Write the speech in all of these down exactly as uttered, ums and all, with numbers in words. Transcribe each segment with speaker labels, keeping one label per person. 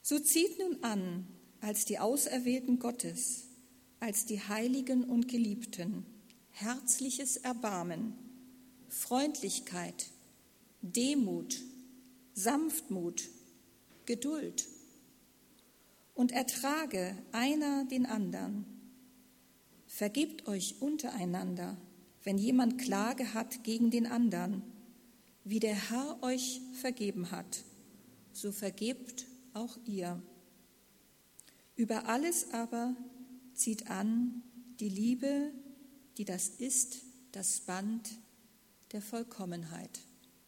Speaker 1: So zieht nun an, als die Auserwählten Gottes, als die Heiligen und Geliebten, herzliches Erbarmen, Freundlichkeit, Demut, Sanftmut, Geduld und ertrage einer den anderen. Vergebt euch untereinander, wenn jemand Klage hat gegen den anderen. Wie der Herr euch vergeben hat, so vergebt auch ihr. Über alles aber zieht an die Liebe, die das ist, das Band der Vollkommenheit.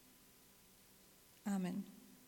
Speaker 1: Amen.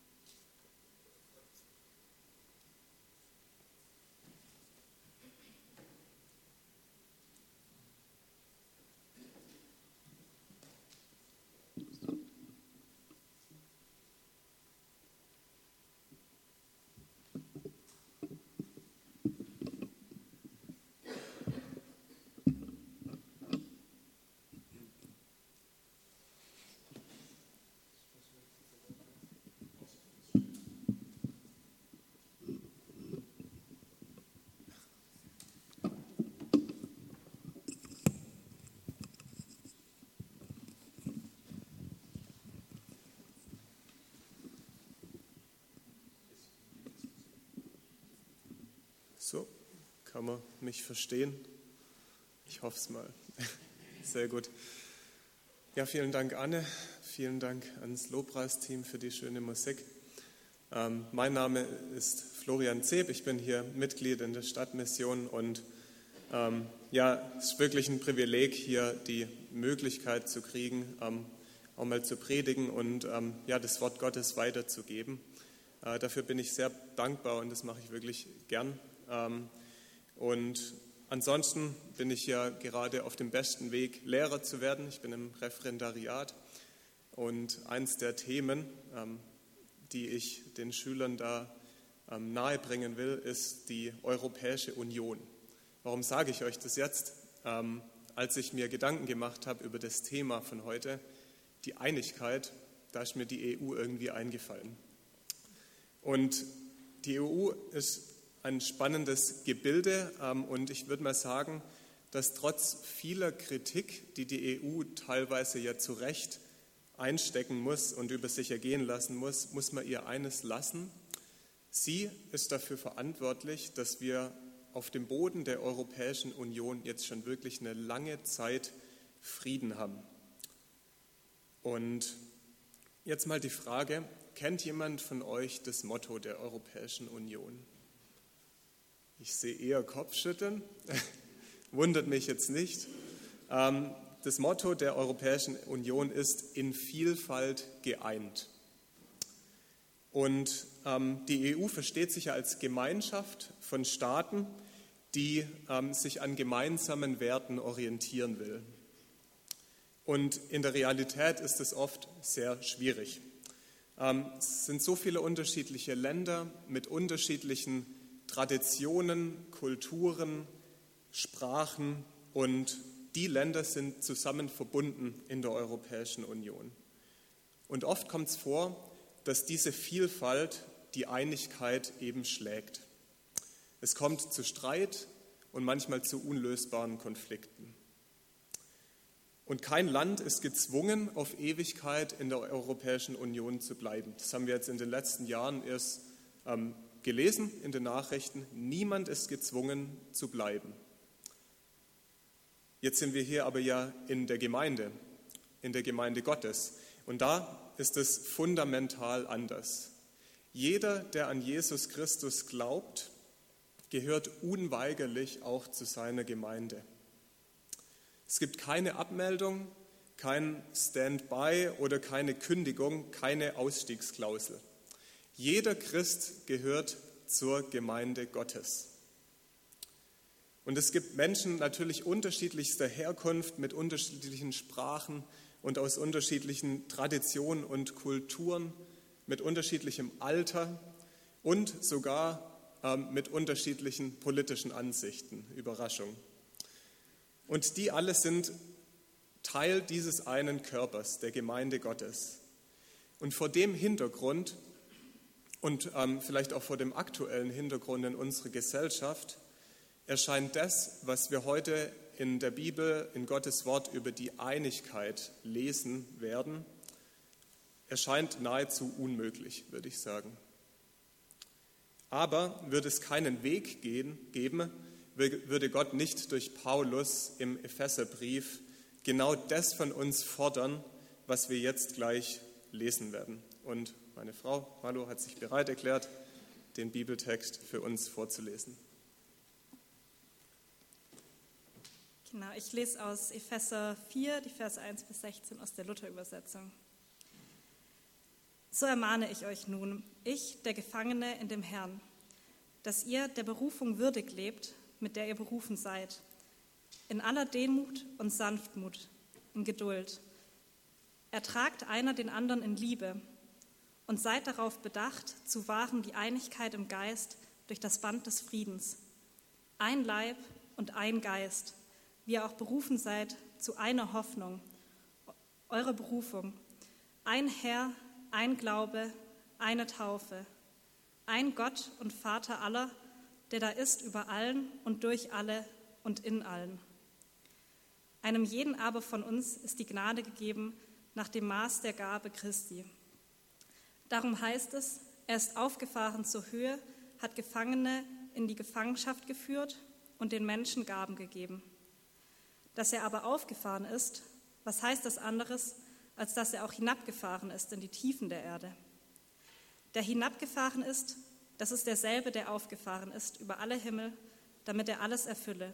Speaker 2: So, kann man mich verstehen? Ich hoffe es mal. Sehr gut. Ja, vielen Dank, Anne. Vielen Dank ans Lobpreisteam für die schöne Musik. Ähm, mein Name ist Florian Zeb. Ich bin hier Mitglied in der Stadtmission und ähm, ja, es ist wirklich ein Privileg, hier die Möglichkeit zu kriegen, ähm, auch mal zu predigen und ähm, ja, das Wort Gottes weiterzugeben. Äh, dafür bin ich sehr dankbar und das mache ich wirklich gern. Und ansonsten bin ich ja gerade auf dem besten Weg, Lehrer zu werden. Ich bin im Referendariat und eins der Themen, die ich den Schülern da nahebringen will, ist die Europäische Union. Warum sage ich euch das jetzt? Als ich mir Gedanken gemacht habe über das Thema von heute, die Einigkeit, da ist mir die E U irgendwie eingefallen. Und die E U ist ein spannendes Gebilde und ich würde mal sagen, dass trotz vieler Kritik, die die E U teilweise ja zu Recht einstecken muss und über sich ergehen lassen muss, muss man ihr eines lassen. Sie ist dafür verantwortlich, dass wir auf dem Boden der Europäischen Union jetzt schon wirklich eine lange Zeit Frieden haben. Und jetzt mal die Frage, kennt jemand von euch das Motto der Europäischen Union? Ich sehe eher Kopfschütteln, wundert mich jetzt nicht. Das Motto der Europäischen Union ist in Vielfalt geeint. Und die E U versteht sich ja als Gemeinschaft von Staaten, die sich an gemeinsamen Werten orientieren will. Und in der Realität ist es oft sehr schwierig. Es sind so viele unterschiedliche Länder mit unterschiedlichen Traditionen, Kulturen, Sprachen und die Länder sind zusammen verbunden in der Europäischen Union. Und oft kommt es vor, dass diese Vielfalt die Einigkeit eben schlägt. Es kommt zu Streit und manchmal zu unlösbaren Konflikten. Und kein Land ist gezwungen, auf Ewigkeit in der Europäischen Union zu bleiben. Das haben wir jetzt in den letzten Jahren erst ähm, gelesen in den Nachrichten. Niemand ist gezwungen zu bleiben. Jetzt sind wir hier aber ja in der Gemeinde, in der Gemeinde Gottes. Und da ist es fundamental anders. Jeder, der an Jesus Christus glaubt, gehört unweigerlich auch zu seiner Gemeinde. Es gibt keine Abmeldung, kein Standby oder keine Kündigung, keine Ausstiegsklausel. Jeder Christ gehört zur Gemeinde Gottes. Und es gibt Menschen natürlich unterschiedlichster Herkunft, mit unterschiedlichen Sprachen und aus unterschiedlichen Traditionen und Kulturen, mit unterschiedlichem Alter und sogar ähm, mit unterschiedlichen politischen Ansichten. Überraschung. Und die alle sind Teil dieses einen Körpers, der Gemeinde Gottes. Und vor dem Hintergrund und ähm, vielleicht auch vor dem aktuellen Hintergrund in unserer Gesellschaft erscheint das, was wir heute in der Bibel, in Gottes Wort über die Einigkeit lesen werden, erscheint nahezu unmöglich, würde ich sagen. Aber würde es keinen Weg gehen, geben, würde Gott nicht durch Paulus im Epheserbrief genau das von uns fordern, was wir jetzt gleich lesen werden. Und meine Frau Malu hat sich bereit erklärt, den Bibeltext für uns vorzulesen.
Speaker 3: Genau, ich lese aus Epheser vier, die Verse eins bis sechzehn aus der Luther-Übersetzung. So ermahne ich euch nun, ich, der Gefangene in dem Herrn, dass ihr der Berufung würdig lebt, mit der ihr berufen seid, in aller Demut und Sanftmut, in Geduld. Ertragt einer den anderen in Liebe und seid darauf bedacht, zu wahren die Einigkeit im Geist durch das Band des Friedens. Ein Leib und ein Geist, wie ihr auch berufen seid zu einer Hoffnung, eure Berufung. Ein Herr, ein Glaube, eine Taufe, ein Gott und Vater aller, der da ist über allen und durch alle und in allen. Einem jeden aber von uns ist die Gnade gegeben nach dem Maß der Gabe Christi. Darum heißt es, er ist aufgefahren zur Höhe, hat Gefangene in die Gefangenschaft geführt und den Menschen Gaben gegeben. Dass er aber aufgefahren ist, was heißt das anderes, als dass er auch hinabgefahren ist in die Tiefen der Erde? Der hinabgefahren ist, das ist derselbe, der aufgefahren ist über alle Himmel, damit er alles erfülle.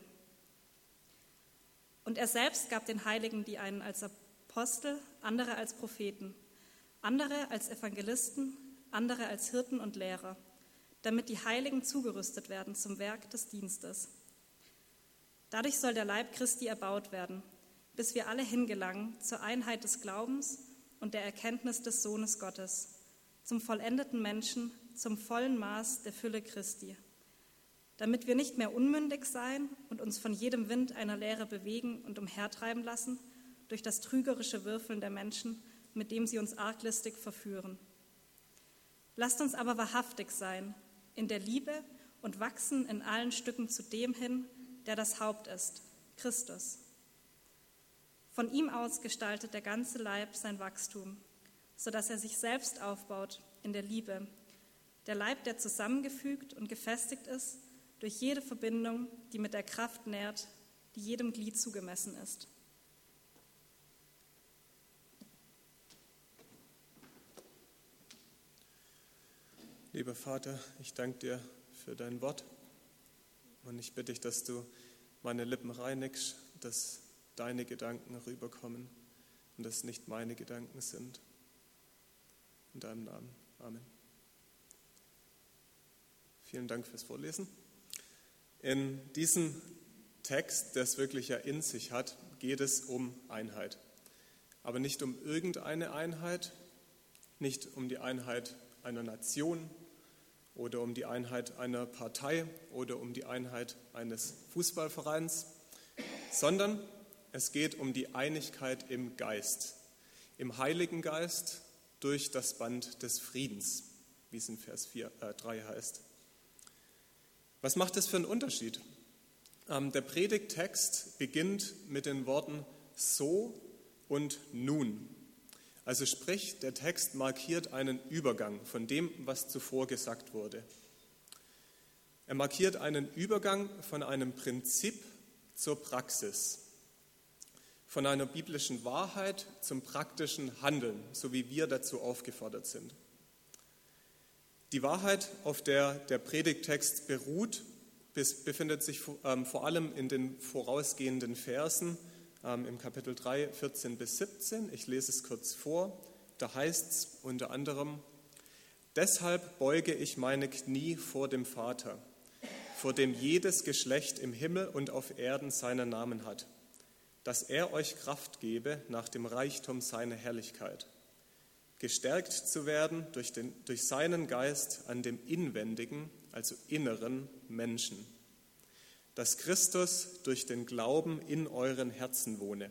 Speaker 3: Und er selbst gab den Heiligen die einen als Apostel, andere als Propheten, andere als Evangelisten, andere als Hirten und Lehrer, damit die Heiligen zugerüstet werden zum Werk des Dienstes. Dadurch soll der Leib Christi erbaut werden, bis wir alle hingelangen zur Einheit des Glaubens und der Erkenntnis des Sohnes Gottes, zum vollendeten Menschen, zum vollen Maß der Fülle Christi, damit wir nicht mehr unmündig sein und uns von jedem Wind einer Lehre bewegen und umhertreiben lassen, durch das trügerische Würfeln der Menschen, mit dem sie uns arglistig verführen. Lasst uns aber wahrhaftig sein, in der Liebe und wachsen in allen Stücken zu dem hin, der das Haupt ist, Christus. Von ihm aus gestaltet der ganze Leib sein Wachstum, sodass er sich selbst aufbaut in der Liebe, der Leib, der zusammengefügt und gefestigt ist durch jede Verbindung, die mit der Kraft nährt, die jedem Glied zugemessen ist.
Speaker 2: Lieber Vater, ich danke dir für dein Wort und ich bitte dich, dass du meine Lippen reinigst, dass deine Gedanken rüberkommen und dass nicht meine Gedanken sind. In deinem Namen. Amen. Vielen Dank fürs Vorlesen. In diesem Text, der es wirklich ja in sich hat, geht es um Einheit. Aber nicht um irgendeine Einheit, nicht um die Einheit einer Nation oder um die Einheit einer Partei oder um die Einheit eines Fußballvereins, sondern es geht um die Einigkeit im Geist, im Heiligen Geist durch das Band des Friedens, wie es in Vers vier, äh, drei heißt. Was macht das für einen Unterschied? Ähm, der Predigttext beginnt mit den Worten so und nun. Also sprich, der Text markiert einen Übergang von dem, was zuvor gesagt wurde. Er markiert einen Übergang von einem Prinzip zur Praxis, von einer biblischen Wahrheit zum praktischen Handeln, so wie wir dazu aufgefordert sind. Die Wahrheit, auf der der Predigttext beruht, befindet sich vor allem in den vorausgehenden Versen im Kapitel drei, vierzehn bis siebzehn. Ich lese es kurz vor. Da heißt es unter anderem: Deshalb beuge ich meine Knie vor dem Vater, vor dem jedes Geschlecht im Himmel und auf Erden seinen Namen hat, dass er euch Kraft gebe nach dem Reichtum seiner Herrlichkeit, gestärkt zu werden durch, den, durch seinen Geist an dem inwendigen, also inneren Menschen, dass Christus durch den Glauben in euren Herzen wohne.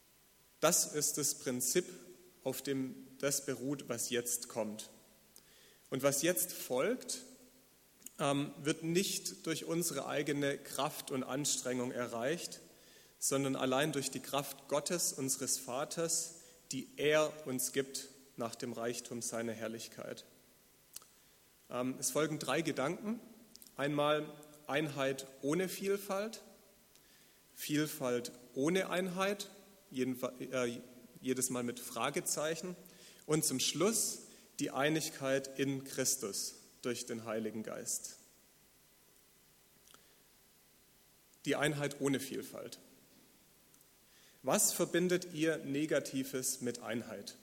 Speaker 2: Das ist das Prinzip, auf dem das beruht, was jetzt kommt. Und was jetzt folgt, ähm, wird nicht durch unsere eigene Kraft und Anstrengung erreicht, sondern allein durch die Kraft Gottes, unseres Vaters, die er uns gibt nach dem Reichtum seiner Herrlichkeit. Ähm, es folgen drei Gedanken. Einmal Einheit ohne Vielfalt, Vielfalt ohne Einheit, jeden, äh, jedes Mal mit Fragezeichen, und zum Schluss die Einigkeit in Christus durch den Heiligen Geist. Die Einheit ohne Vielfalt. Was verbindet ihr Negatives mit Einheit?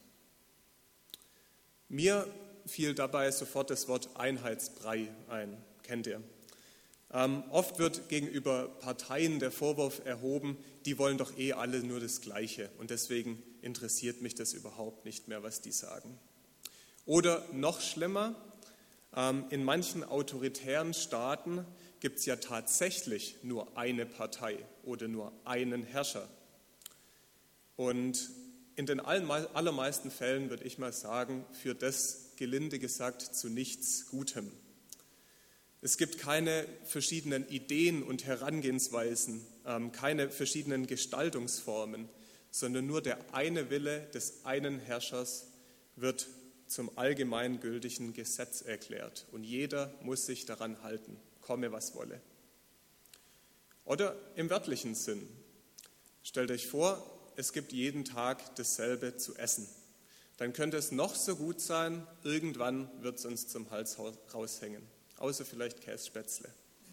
Speaker 2: Mir fiel dabei sofort das Wort Einheitsbrei ein, kennt ihr. Ähm, oft wird gegenüber Parteien der Vorwurf erhoben, die wollen doch eh alle nur das Gleiche und deswegen interessiert mich das überhaupt nicht mehr, was die sagen. Oder noch schlimmer, ähm, in manchen autoritären Staaten gibt es ja tatsächlich nur eine Partei oder nur einen Herrscher. Und in den allermeisten Fällen, würde ich mal sagen, führt das, gelinde gesagt, zu nichts Gutem. Es gibt keine verschiedenen Ideen und Herangehensweisen, keine verschiedenen Gestaltungsformen, sondern nur der eine Wille des einen Herrschers wird zum allgemeingültigen Gesetz erklärt. Und jeder muss sich daran halten, komme was wolle. Oder im wörtlichen Sinn. Stellt euch vor, es gibt jeden Tag dasselbe zu essen. Dann könnte es noch so gut sein, irgendwann wird es uns zum Hals raushängen. Außer vielleicht Kässpätzle.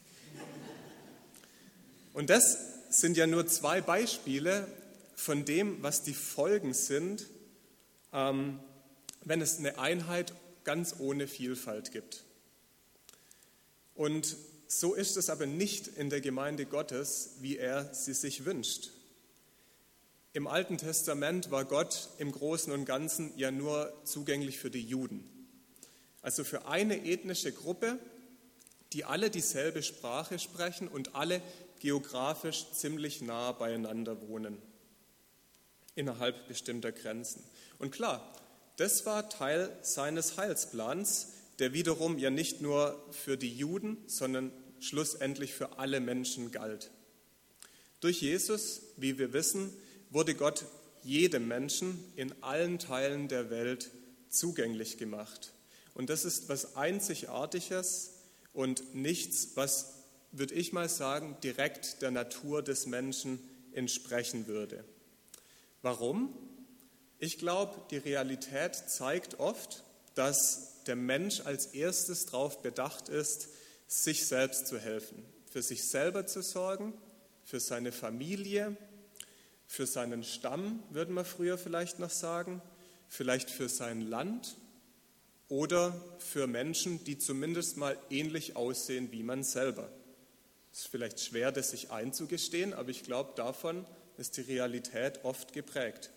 Speaker 2: Und das sind ja nur zwei Beispiele von dem, was die Folgen sind, ähm, wenn es eine Einheit ganz ohne Vielfalt gibt. Und so ist es aber nicht in der Gemeinde Gottes, wie er sie sich wünscht. Im Alten Testament war Gott im Großen und Ganzen ja nur zugänglich für die Juden. Also für eine ethnische Gruppe, die alle dieselbe Sprache sprechen und alle geografisch ziemlich nah beieinander wohnen, innerhalb bestimmter Grenzen. Und klar, das war Teil seines Heilsplans, der wiederum ja nicht nur für die Juden, sondern schlussendlich für alle Menschen galt. Durch Jesus, wie wir wissen, wurde Gott jedem Menschen in allen Teilen der Welt zugänglich gemacht. Und das ist was Einzigartiges und nichts, was, würde ich mal sagen, direkt der Natur des Menschen entsprechen würde. Warum? Ich glaube, die Realität zeigt oft, dass der Mensch als erstes darauf bedacht ist, sich selbst zu helfen, für sich selber zu sorgen, für seine Familie, für seinen Stamm, würden wir früher vielleicht noch sagen, vielleicht für sein Land oder für Menschen, die zumindest mal ähnlich aussehen wie man selber. Es ist vielleicht schwer, das sich einzugestehen, aber ich glaube, davon ist die Realität oft geprägt.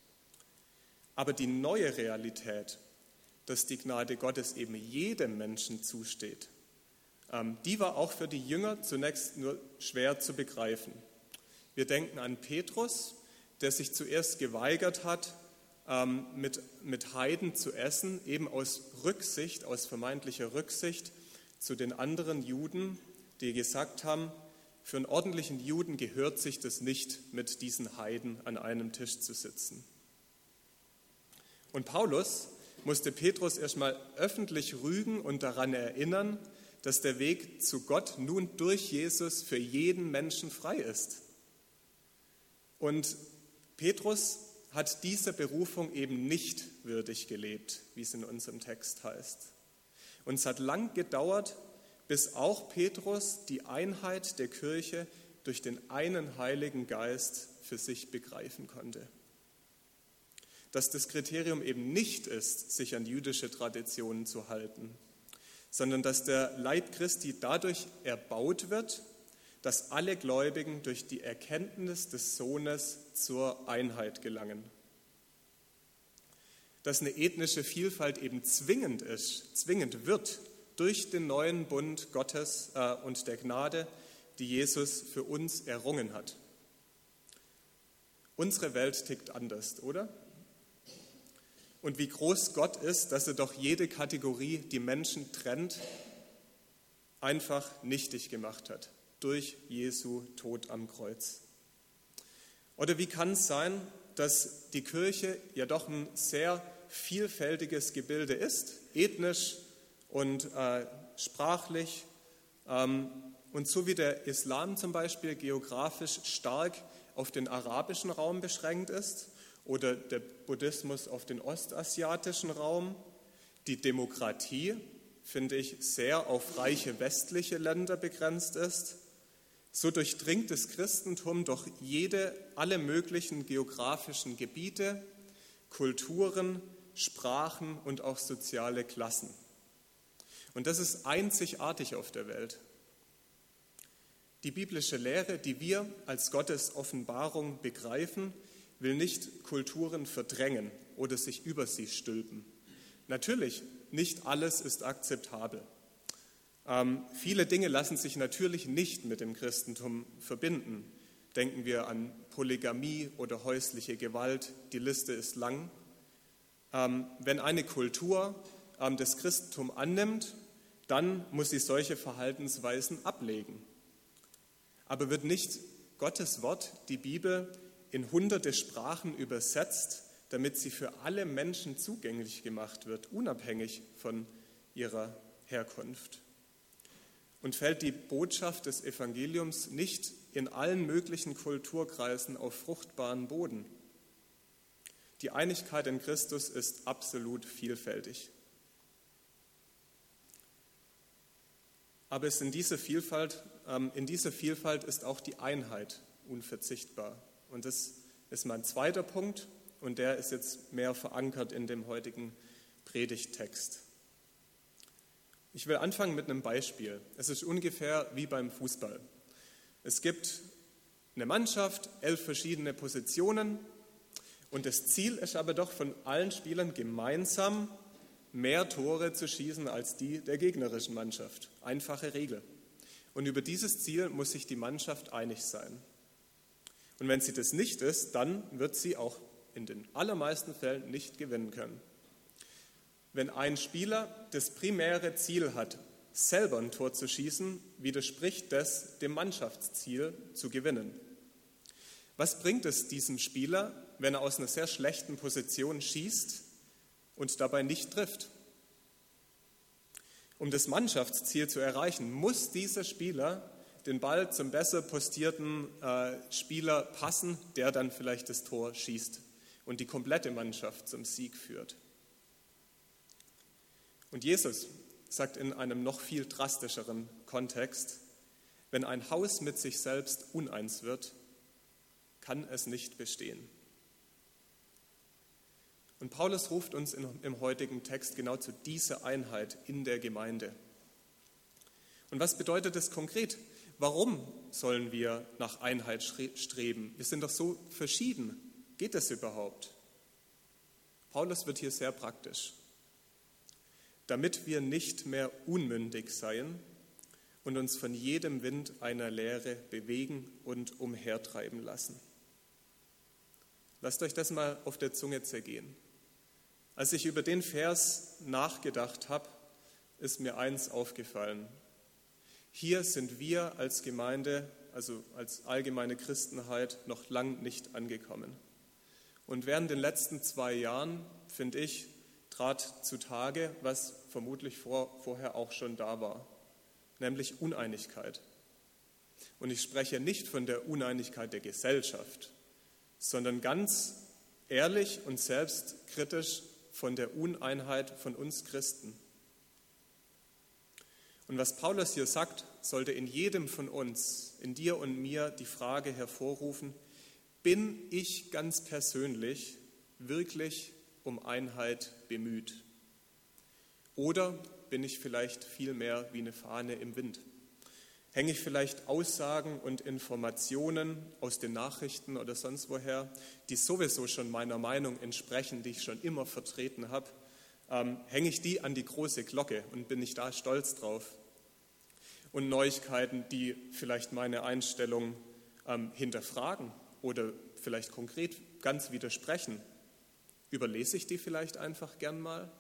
Speaker 2: Aber die neue Realität, dass die Gnade Gottes eben jedem Menschen zusteht, die war auch für die Jünger zunächst nur schwer zu begreifen. Wir denken an Petrus, der sich zuerst geweigert hat, mit, mit Heiden zu essen, eben aus Rücksicht, aus vermeintlicher Rücksicht zu den anderen Juden, die gesagt haben, für einen ordentlichen Juden gehört sich das nicht, mit diesen Heiden an einem Tisch zu sitzen. Und Paulus musste Petrus erstmal öffentlich rügen und daran erinnern, dass der Weg zu Gott nun durch Jesus für jeden Menschen frei ist. Und Petrus hat dieser Berufung eben nicht würdig gelebt, wie es in unserem Text heißt. Und es hat lang gedauert, bis auch Petrus die Einheit der Kirche durch den einen Heiligen Geist für sich begreifen konnte. Dass das Kriterium eben nicht ist, sich an jüdische Traditionen zu halten, sondern dass der Leib Christi dadurch erbaut wird, dass alle Gläubigen durch die Erkenntnis des Sohnes zur Einheit gelangen. Dass eine ethnische Vielfalt eben zwingend ist, zwingend wird durch den neuen Bund Gottes äh, und der Gnade, die Jesus für uns errungen hat. Unsere Welt tickt anders, oder? und wie groß Gott ist, dass er doch jede Kategorie, die Menschen trennt, einfach nichtig gemacht hat durch Jesu Tod am Kreuz. Oder wie kann es sein, dass die Kirche ja doch ein sehr vielfältiges Gebilde ist, ethnisch und äh, sprachlich, ähm, und so wie der Islam zum Beispiel geografisch stark auf den arabischen Raum beschränkt ist oder der Buddhismus auf den ostasiatischen Raum, die Demokratie, finde ich, sehr auf reiche westliche Länder begrenzt ist, so durchdringt das Christentum doch jede, alle möglichen geografischen Gebiete, Kulturen, Sprachen und auch soziale Klassen. Und das ist einzigartig auf der Welt. Die biblische Lehre, die wir als Gottes Offenbarung begreifen, will nicht Kulturen verdrängen oder sich über sie stülpen. Natürlich, nicht alles ist akzeptabel. Ähm, viele Dinge lassen sich natürlich nicht mit dem Christentum verbinden. Denken wir an Polygamie oder häusliche Gewalt, die Liste ist lang. Ähm, wenn eine Kultur ähm, das Christentum annimmt, dann muss sie solche Verhaltensweisen ablegen. Aber wird nicht Gottes Wort, die Bibel, in hunderte Sprachen übersetzt, damit sie für alle Menschen zugänglich gemacht wird, unabhängig von ihrer Herkunft? Und fällt die Botschaft des Evangeliums nicht in allen möglichen Kulturkreisen auf fruchtbaren Boden? Die Einigkeit in Christus ist absolut vielfältig. Aber es in dieser Vielfalt, ähm, in dieser Vielfalt ist auch die Einheit unverzichtbar. Und das ist mein zweiter Punkt und der ist jetzt mehr verankert in dem heutigen Predigttext. Ich will anfangen mit einem Beispiel. Es ist ungefähr wie beim Fußball. Es gibt eine Mannschaft, elf verschiedene Positionen und das Ziel ist aber doch von allen Spielern gemeinsam, mehr Tore zu schießen als die der gegnerischen Mannschaft. Einfache Regel. Und über dieses Ziel muss sich die Mannschaft einig sein. Und wenn sie das nicht ist, dann wird sie auch in den allermeisten Fällen nicht gewinnen können. Wenn ein Spieler das primäre Ziel hat, selber ein Tor zu schießen, widerspricht das dem Mannschaftsziel zu gewinnen. Was bringt es diesem Spieler, wenn er aus einer sehr schlechten Position schießt und dabei nicht trifft? Um das Mannschaftsziel zu erreichen, muss dieser Spieler den Ball zum besser postierten äh, Spieler passen, der dann vielleicht das Tor schießt und die komplette Mannschaft zum Sieg führt. Und Jesus sagt in einem noch viel drastischeren Kontext, wenn ein Haus mit sich selbst uneins wird, kann es nicht bestehen. Und Paulus ruft uns in, im heutigen Text genau zu dieser Einheit in der Gemeinde. Und was bedeutet das konkret? Warum sollen wir nach Einheit streben? Wir sind doch so verschieden. Geht das überhaupt? Paulus wird hier sehr praktisch. Damit wir nicht mehr unmündig seien und uns von jedem Wind einer Lehre bewegen und umhertreiben lassen. Lasst euch das mal auf der Zunge zergehen. Als ich über den Vers nachgedacht habe, ist mir eins aufgefallen. Hier sind wir als Gemeinde, also als allgemeine Christenheit, noch lang nicht angekommen. Und während den letzten zwei Jahren, finde ich, trat zutage, was vermutlich vor, vorher auch schon da war, nämlich Uneinigkeit. Und ich spreche nicht von der Uneinigkeit der Gesellschaft, sondern ganz ehrlich und selbstkritisch von der Uneinheit von uns Christen. Und was Paulus hier sagt, sollte in jedem von uns, in dir und mir, die Frage hervorrufen, bin ich ganz persönlich wirklich um Einheit bemüht? Oder bin ich vielleicht vielmehr wie eine Fahne im Wind? Hänge ich vielleicht Aussagen und Informationen aus den Nachrichten oder sonst woher, die sowieso schon meiner Meinung entsprechen, die ich schon immer vertreten habe, ähm, hänge ich die an die große Glocke und bin ich da stolz drauf? Und Neuigkeiten, die vielleicht meine Einstellung ähm, hinterfragen oder vielleicht konkret ganz widersprechen, Überlese ich die vielleicht einfach gern mal?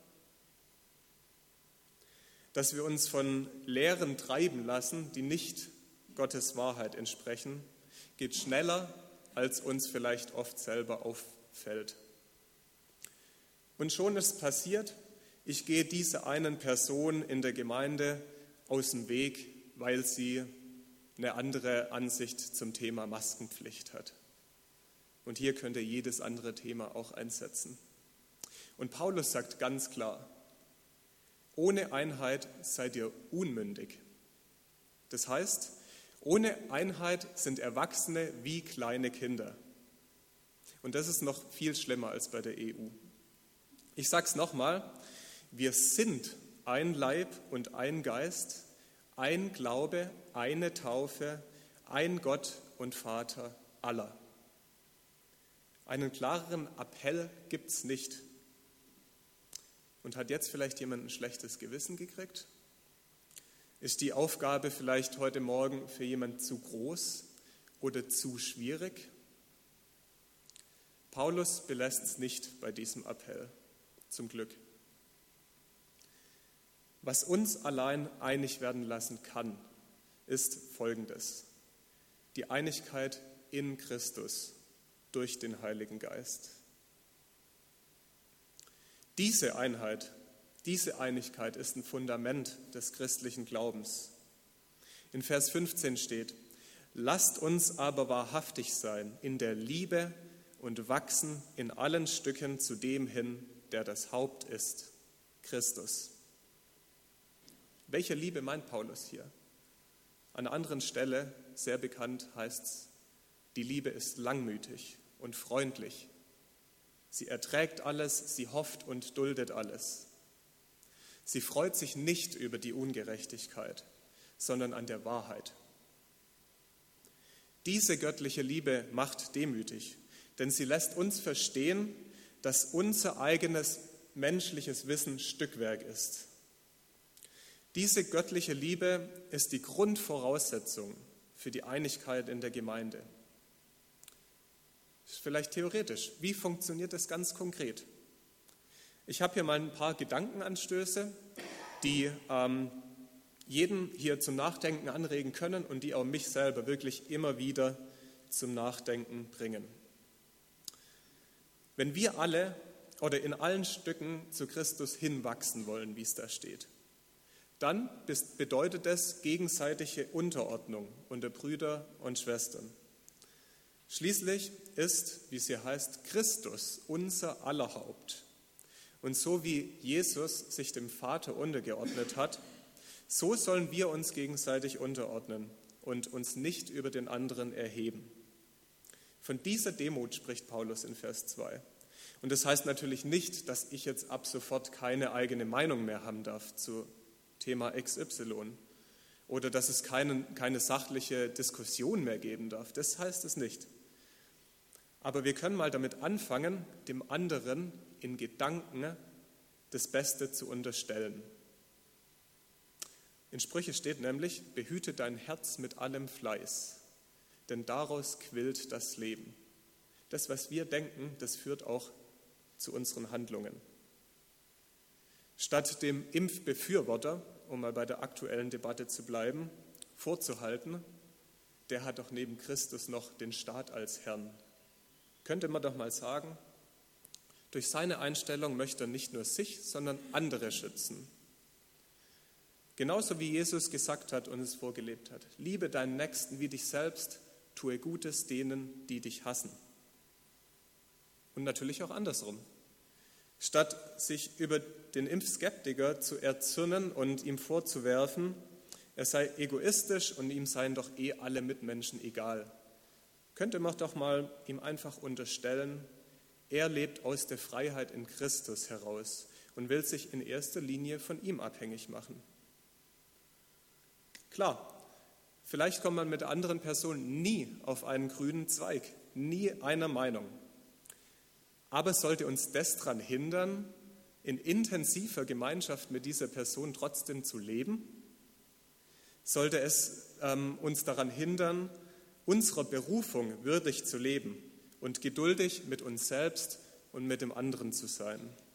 Speaker 2: Dass wir uns von Lehren treiben lassen, die nicht Gottes Wahrheit entsprechen, geht schneller, als uns vielleicht oft selber auffällt. Und schon ist passiert, ich gehe dieser einen Person in der Gemeinde aus dem Weg, weil sie eine andere Ansicht zum Thema Maskenpflicht hat. Und hier könnte jedes andere Thema auch einsetzen. Und Paulus sagt ganz klar, ohne Einheit seid ihr unmündig. Das heißt, ohne Einheit sind Erwachsene wie kleine Kinder. Und das ist noch viel schlimmer als bei der E U. Ich sage es nochmal, wir sind ein Leib und ein Geist, ein Glaube, eine Taufe, ein Gott und Vater aller. Einen klareren Appell gibt es nicht. Und hat jetzt vielleicht jemand ein schlechtes Gewissen gekriegt? Ist die Aufgabe vielleicht heute Morgen für jemand zu groß oder zu schwierig? Paulus belässt es nicht bei diesem Appell, zum Glück. Was uns allein einig werden lassen kann, ist Folgendes: die Einigkeit in Christus durch den Heiligen Geist. Diese Einheit, diese Einigkeit ist ein Fundament des christlichen Glaubens. In Vers fünfzehn steht: Lasst uns aber wahrhaftig sein in der Liebe und wachsen in allen Stücken zu dem hin, der das Haupt ist, Christus. Welche Liebe meint Paulus hier? An einer anderen Stelle, sehr bekannt, heißt es, die Liebe ist langmütig und freundlich. Sie erträgt alles, sie hofft und duldet alles. Sie freut sich nicht über die Ungerechtigkeit, sondern an der Wahrheit. Diese göttliche Liebe macht demütig, denn sie lässt uns verstehen, dass unser eigenes menschliches Wissen Stückwerk ist. Diese göttliche Liebe ist die Grundvoraussetzung für die Einigkeit in der Gemeinde. Das ist vielleicht theoretisch. Wie funktioniert das ganz konkret? Ich habe hier mal ein paar Gedankenanstöße, die ähm, jeden hier zum Nachdenken anregen können und die auch mich selber wirklich immer wieder zum Nachdenken bringen. Wenn wir alle oder in allen Stücken zu Christus hinwachsen wollen, wie es da steht, dann bedeutet es gegenseitige Unterordnung unter Brüder und Schwestern. Schließlich ist, wie es hier heißt, Christus unser aller Haupt. Und so wie Jesus sich dem Vater untergeordnet hat, so sollen wir uns gegenseitig unterordnen und uns nicht über den anderen erheben. Von dieser Demut spricht Paulus in Vers zwei. Und das heißt natürlich nicht, dass ich jetzt ab sofort keine eigene Meinung mehr haben darf zu Thema X Y oder dass es keine, keine sachliche Diskussion mehr geben darf. Das heißt es nicht. Aber wir können mal damit anfangen, dem anderen in Gedanken das Beste zu unterstellen. In Sprüche steht nämlich: Behüte dein Herz mit allem Fleiß, denn daraus quillt das Leben. Das, was wir denken, das führt auch zu unseren Handlungen. Statt dem Impfbefürworter, um mal bei der aktuellen Debatte zu bleiben, vorzuhalten, der hat doch neben Christus noch den Staat als Herrn, könnte man doch mal sagen, durch seine Einstellung möchte er nicht nur sich, sondern andere schützen. Genauso wie Jesus gesagt hat und es vorgelebt hat: Liebe deinen Nächsten wie dich selbst, tue Gutes denen, die dich hassen. Und natürlich auch andersrum. Statt sich über den Impfskeptiker zu erzürnen und ihm vorzuwerfen, er sei egoistisch und ihm seien doch eh alle Mitmenschen egal, könnte man doch mal ihm einfach unterstellen, er lebt aus der Freiheit in Christus heraus und will sich in erster Linie von ihm abhängig machen. Klar, vielleicht kommt man mit anderen Personen nie auf einen grünen Zweig, nie einer Meinung. Aber sollte uns das daran hindern, in intensiver Gemeinschaft mit dieser Person trotzdem zu leben? Sollte es ähm, uns daran hindern, unserer Berufung würdig zu leben und geduldig mit uns selbst und mit dem anderen zu sein.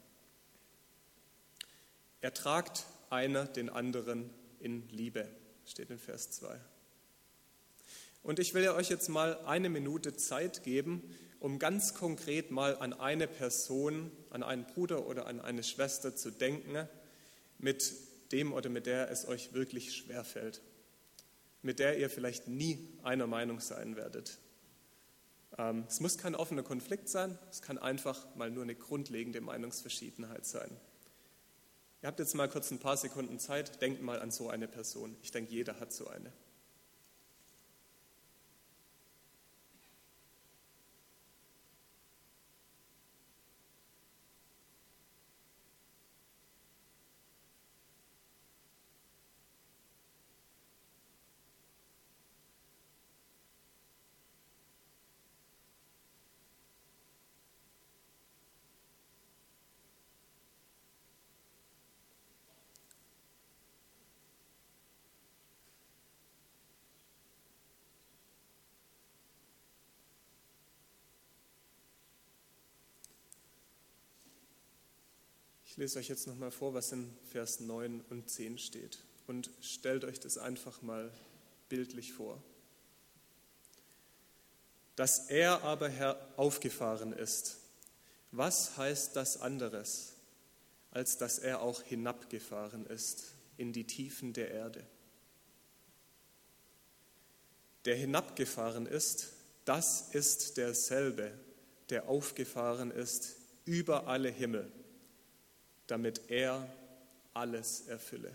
Speaker 2: Ertragt einer den anderen in Liebe, steht in Vers zwei. Und ich will euch jetzt mal eine Minute Zeit geben, um ganz konkret mal an eine Person, an einen Bruder oder an eine Schwester zu denken, mit dem oder mit der es euch wirklich schwerfällt, mit der ihr vielleicht nie einer Meinung sein werdet. Ähm, es muss kein offener Konflikt sein, es kann einfach mal nur eine grundlegende Meinungsverschiedenheit sein. Ihr habt jetzt mal kurz ein paar Sekunden Zeit, denkt mal an so eine Person. Ich denke, jeder hat so eine. Ich lese euch jetzt nochmal vor, was in Vers neun und zehn steht und stellt euch das einfach mal bildlich vor. Dass er aber aufgefahren ist, was heißt das anderes, als dass er auch hinabgefahren ist in die Tiefen der Erde? Der hinabgefahren ist, das ist derselbe, der aufgefahren ist über alle Himmel, damit er alles erfülle.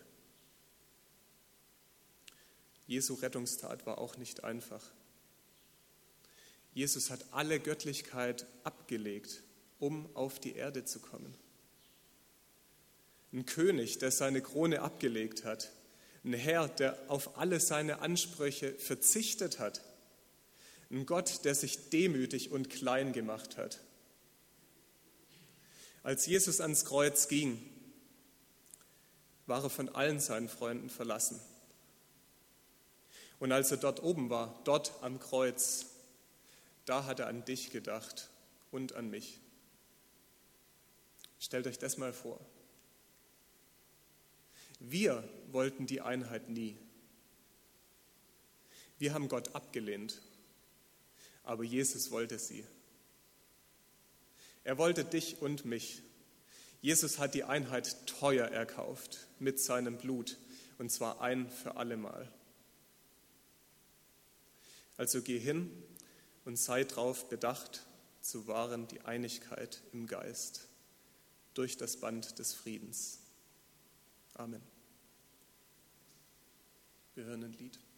Speaker 2: Jesu Rettungstat war auch nicht einfach. Jesus hat alle Göttlichkeit abgelegt, um auf die Erde zu kommen. Ein König, der seine Krone abgelegt hat. Ein Herr, der auf alle seine Ansprüche verzichtet hat. Ein Gott, der sich demütig und klein gemacht hat. Als Jesus ans Kreuz ging, war er von allen seinen Freunden verlassen. Und als er dort oben war, dort am Kreuz, da hat er an dich gedacht und an mich. Stellt euch das mal vor. Wir wollten die Einheit nie. Wir haben Gott abgelehnt, aber Jesus wollte sie. Er wollte dich und mich. Jesus hat die Einheit teuer erkauft mit seinem Blut, und zwar ein für allemal. Also geh hin und sei darauf bedacht, zu wahren die Einigkeit im Geist durch das Band des Friedens. Amen. Wir hören ein Lied.